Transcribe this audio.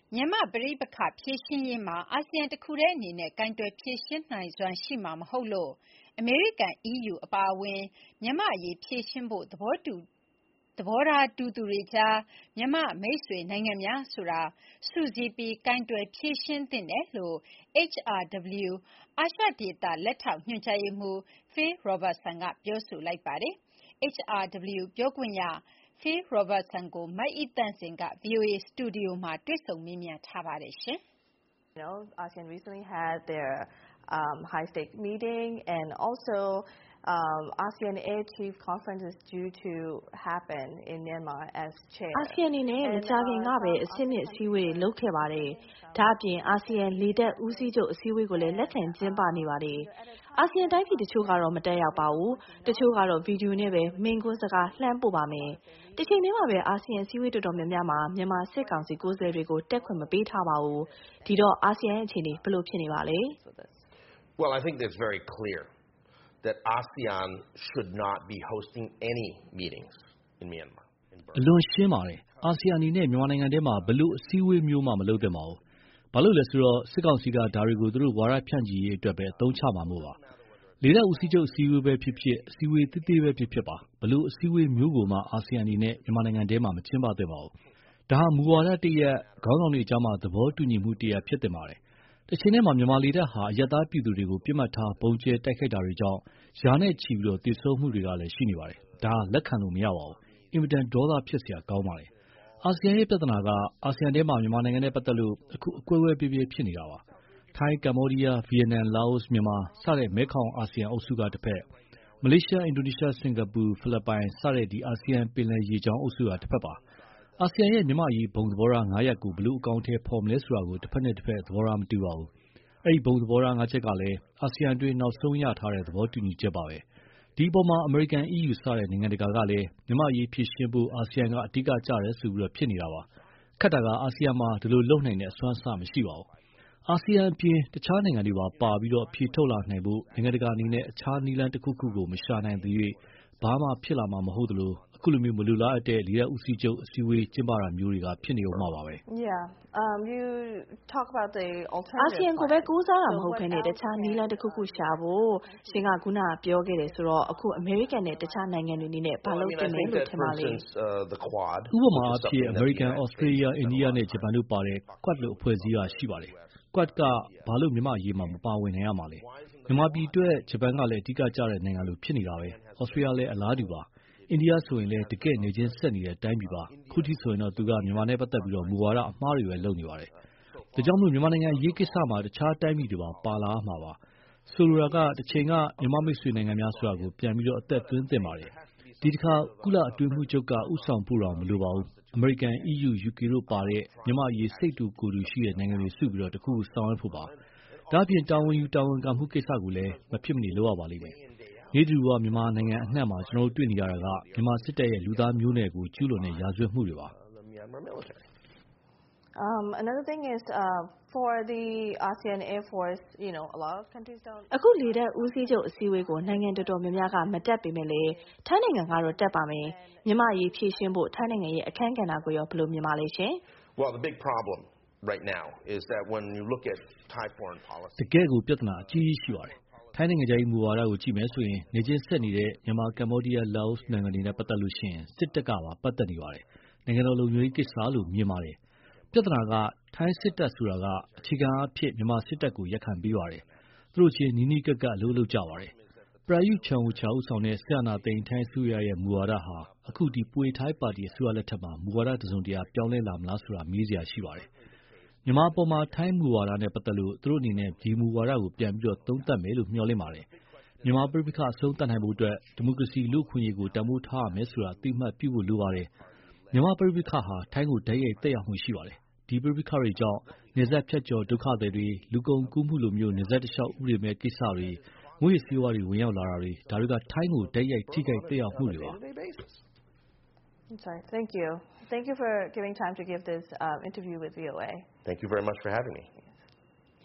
မြန်မာပဋိပက္ခဖြေရှင်းရေးမှာအာဆီယံတခုတည်းအနေနဲ့ကိုင်တွယ်ဖြေရှင်းနိုင်စွမ်းရှိမှာမဟုတ်လို့အမေရိကန် EU အပါအဝင်မြန်မာ့အရေးဖြေရှင်းဖို့သဘောထားတူသူတွေကြားမြန်မာ့မိတ်ဆွေနိုင်ငံများဆိုတာစုစည်းပြီးကိုင်တွယ်ဖြေရှင်းသင့်တယ်လို့ HRW အာရှဒေသလက်ထောက်ညွှန်ကြားရေးမှူး Phil Robertson ကပြောဆိုလိုက်ပါတယ်။ HRW ပြောခွင့်ရPhil Robertson ကိုမအိသန့်စင်က VOA စတူဒီယိုမှာတွေ့ဆုံမေးမြန်းထားပါတယ်။ ASEAN recently had their high stake meeting and also ASEAN Air Chief Conference is due to happen in Myanmar as chair. ASEAN အနေနဲ့မကြာခင်ကပဲအဆင့်မြင့်အစည်းအဝေးတွေလုပ်ခဲ့ပါတယ်။ဒါ့အပြင် ASEAN လေတပ်ဦးစီးချုပ်အစည်းအဝေးကိုလည်းလက်ခံကျင်းပနေပါတယ်။ ASEAN တိုင်းပြည်တချို့ကတော့မတက်ရောက်ပါဘူး။တချို့ကတော့ဗီဒီယိုနဲ့ပဲမိန့်ခွန်းစကားလှမ်းပို့ပါမယ်။တချိန်တည်းမှာပဲ ASEAN အစည်းအဝေးတော်တော်များများမှာမြန်မာစစ်ကောင်စီကိုယ်စားလှယ်တွေကိုတက်ခွင့်မပေးထားပါဘူး။ဒီတော့ ASEAN ရဲ့အခြေအနေဘယ်လိုဖြစ်နေပါလဲ။ Well, I think that's very clear that ASEAN should not be hosting any meetings in Myanmar. အလွန်ရှင်းပါတယ်။ အာဆီယံအနေနဲ့မြန်မာနိုင်ငံထဲမှာဘလို့အစည်းအဝေးမျိုးမှမလုပ်သင့်ပါဘူး။ဘာလို့လဲဆိုတော့စစ်ကောင်စီကဒါတွေကိုသူတို့ဝါဒဖြန့်ချီရေးအတွက်ပဲအသုံးချမှာမို့ပါ။လေတပ်ဦးစီးချုပ်အစည်းအဝေးပဲဖြစ်ဖြစ်အစည်းအဝေးသေးသေးပဲဖြစ်ဖြစ်ပါဘလို့အစည်းအဝေးမျိုးကိုမှအာဆီယံအနေနဲ့မြန်မာနိုင်ငံထဲမှာမကျင်းပသင့်ပါဘူး။ဒါဟာမူဝါဒတရပ်ခေါင်းဆောင်တွေအကြားမှာသဘောတူညီမှုတရပ်ဖြစ်သင့်ပါတယ်။တချိန်တည်းမှာမြန်မာလေတပ်ဟာအရပ်သားပြည်သူတွေကိုပြစ်မှတ်ထားပုံကျဲတိုက်ခိုက်တာတွေကြောင့်ရာနဲ့ချီပြီးသေဆုံးမှုတွေကလည်းရှိနေပါတယ်။ဒါလက်ခံလို့မရပါဘူး။အင်မတန်ဒေါသဖြစ်စရာကောင်းပါတယ်။အာဆီယံရဲ့ပြဿနာကအာဆီယံထဲမှာမြန်မာနိုင်ငံနဲ့ပတ်သက်လို့အခုအကွဲကွဲပြေးပြေးဖြစ်နေတာပါ။ထိုင်း၊ကမ္ဘောဒီးယား၊ဗီယက်နမ်၊လာအိုမြန်မာစတဲ့မဲခေါင်အာဆီယံအုပ်စုကတစ်ဖက်မလေးရှား၊အင်ဒိုနီးရှား၊စင်ကာပူ၊ဖိလစ်ပိုင်စတဲ့အာဆီယံပင်လယ်ရေကြောင်းအုပ်စုကတစ်ဖက်ပါ။အာဆီယံရဲ့မြန်မာ့အရေးဘုံသဘောထား၅ရပ်ကိုဘယ်လိုအကောင်အထည်ဖော်မလဲဆိုတာကိုတစ်ဖက်နဲ့တစ်ဖက်သဘောထားမတူပါဘူး။အဲဒီဘုံသဘောထား၅ချက်ကလည်းအာဆီယံအတွင်းနောက်ဆုံးရထားတဲ့သဘောတူညီချက်ပါပဲ။ဒီအပေါ်မှာအမေရိကန် EU စတဲ့နိုင်ငံတကာကလည်းမြန်မာ့အရေးဖြေရှင်းဖို့အာဆီယံကအဓိကကျတယ်ဆိုပြီးဖြစ်နေတာပါ။ခက်တာကအာဆီယံမှာဒီလိုလုပ်နိုင်တဲ့အစွမ်းအစမရှိပါဘူး။အာဆီယံအပြင်တခြားနိုင်ငံတွေပါပြီးအဖြေထုတ်လာနိုင်ဖို့နိုင်ငံတကာအနေနဲ့အခြားနည်းလမ်းတစ်ခုခုကိုမရှာနိုင်သေး၍ဘာမှဖြစ်လာမှာမဟုတ်သလိုအခုလိုမလိုလားအပ်တဲ့လေတပ်ဦးစီးချုပ်အစည်းအဝေးကျင်းပတာမျိုးတွေကဖြစ်နေဦးမှာပါပဲ။ Yeah. You talk about the alternative. အာဆီယံကိုပဲကိုးစားတာမဟုတ်ဘဲနဲ့တခြားနည်းလမ်းတစ်ခုခုရှာဖို့ရှင်ကခုနပြောခဲ့တယ်ဆိုတော့အခုအမေရိကန်နဲ့တခြားနိုင်ငံတွေအနေနဲ့ဘာလုပ်သင့်လဲလို့ထင်ပါလဲ။ဥပမာအဖြစ်အမေရိကန်၊ဩစတြေးလျ၊အိန္ဒိယနဲ့ဂျပန်တို့ပါတဲ့ Quad လို့အဖွဲ့အစည်းရှိပါတယ်။ Quad ကဘာလို့မြန်မာ့အရေးမှာမပါဝင်နိုင်ရမှာလဲ။မြန်မာပြည်အတွက်ဂျပန်ကလည်းအဓိကကျတဲ့နိုင်ငံလိုဖြစ်နေတာပဲ။ဩစတြေးလျလည်းအလားတူပါ။အိန္ဒိယဆိုရင်လည်းတကယ့်နေချင်းဆက်နေတဲ့တိုင်းပြည်ပါ။ခုထိဆိုရင်သူကမြန်မာနဲ့ပတ်သက်ပြီးမူဝါဒအမှားတွေပဲလုပ်နေပါတယ်။ဒါကြောင့်မြန်မာနိုင်ငံအရေးကိစ္စမှာတခြားတိုင်းပြည်တွေပါလာရမှာပါ။ဆိုလိုတာကတချိန်ကမြန်မာမိတ်ဆွေနိုင်ငံများဆိုတာကိုပြန်ပြီးအသက်သွင်းသင့်ပါတယ်။ဒီတခါကုလအတွင်းရေးမှူးချုပ်ကဦးဆောင်ဖို့တောင်မလိုပါဘူး။အမေရိကန်၊ EU၊ UK တို့ပါတဲ့မြန်မာ့အရေးစိတ်တူကိုယ်တူရှိတဲ့နိုင်ငံတွေစုပြီးတခုခုဆောင်ရွက်ဖို့ပါ။ဒါ့အပြင်တာဝန်ယူတာဝန်ခံမှုကိစ္စကိုလည်းမဖြစ်မနေလုပ်ရပါလိမ့်မယ်။နည်းတူမြန်မာနိုင်ငံအနှံ့မှာကျွန်တော်တို့တွေ့နေရတာကမြန်မာစစ်တပ်ရဲ့လူသားမျိုးနွယ်ကိုကျူးလွန်တဲ့ရာဇဝတ်မှုတွေပါ။ Another thing is for the ASEAN Air Force, a lot of countries don't. အခုလေတပ်ဦးစီးချုပ်အစည်းအဝေးကိုနိုင်ငံတော်တော်များများကမတက်ပေမဲ့လေထိုင်းနိုင်ငံကတော့တက်ပါမယ်။မြန်မာအရေးဖြေရှင်းဖို့ထိုင်းနိုင်ငံရဲ့အခမ်းကဏ္ဍကိုရောဘယ်လိုမြင်ပါလဲရှင်။ Well, the big problem right now is that when you look at Thai foreign policy တကယ်ကိုပြဿနာအကြီးကြီးရှိပါတယ်။ထိုင်းနိုင်ငံခြားရေးမူဝါဒကိုကြည့်မယ်ဆိုရင်နေချင်းဆက်နေတဲ့မြန်မာ၊ကမ္ဘောဒီးယား၊လာအိုနိုင်ငံတွေနဲ့ပတ်သက်လို့ရှိရင်စစ်တပ်ကပါပတ်သက်နေပါတယ်။နိုင်ငံတော်လုံခြုံရေးကိစ္စလို့မြင်ပါတယ်။ပြဿနာကထိုင်းစစ်တပ်ဆိုတာကအခြေခံအားဖြင့်မြန်မာစစ်တပ်ကိုရပ်ခံပေးပါတယ်။သူတို့ချင်းနီးနီးကပ်ကပ်အလုပ်လုပ်ကြပါတယ်။ ပရာယုချန်အိုချာဦးဆောင်တဲ့စစ်အာဏာသိမ်းထိုင်းအစိုးရရဲ့မူဝါဒဟာအခုပွေထိုင်းပါတီအစိုးရလက်ထက်မှာမူဝါဒတစုံတရာပြောင်းလဲလာမလားဆိုတာမေးစရာရှိပါတယ်။မြန်မာအပေါ်ထိုင်းမူဝါဒနဲ့ပတ်သက်လို့သူတို့အနေနဲ့ဒီမူဝါဒကိုပြန်ပြီးသုံးသပ်မယ်လို့မျှော်လင့်ပါတယ်။မြန်မာပဋိပက္ခအဆုံးသတ်နိုင်ဖို့အတွက်ဒီမိုကရေစီလူ့အခွင့်အရေးကိုတန်ဖိုးထားရမယ်ဆိုတာအသိအမှတ်ပြုဖို့လိုပါတယ်။မြန်မာပဋိပက္ခဟာထိုင်းကိုတိုက်ရိုက်သက်ရောက်မှုရှိပါတယ်။ဒီပဋိပက္ခတွေကြောင့်နယ်စပ်ဖြတ်ကျော်ဒုက္ခသည်တွေလူကုန်ကူးမှုလိုနယ်စပ်တလျှောက်ဥပဒေမဲ့ကိစ္စတွေမူးယစ်ဆေးဝါးတွေဝင်ရောက်လာတာတွေဒါတွေကထိုင်းကိုတိုက်ရိုက်ထိခိုက်သက်ရောက်မှုတွေပါ။ Thank you for giving time to give this interview with VOA. Thank you very much for having me.